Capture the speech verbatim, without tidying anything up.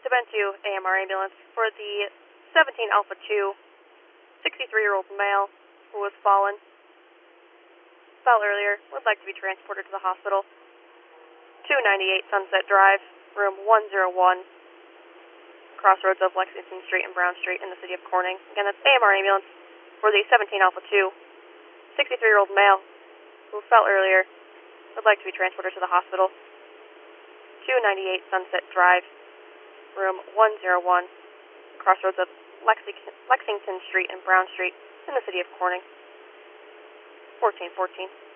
Ben two A M R ambulance for the seventeen Alpha two, sixty-three-year-old male who was fallen. Fell earlier, would like to be transported to the hospital. two ninety-eight Sunset Drive, room one oh one, crossroads of Lexington Street and Brown Street in the city of Corning. Again, that's A M R ambulance for the seventeen Alpha two, sixty-three-year-old male who fell earlier, would like to be transported to the hospital. two ninety-eight Sunset Drive, room one oh one, crossroads of Lexington, Lexington Street and Brown Street in the city of Corning. fourteen fourteen.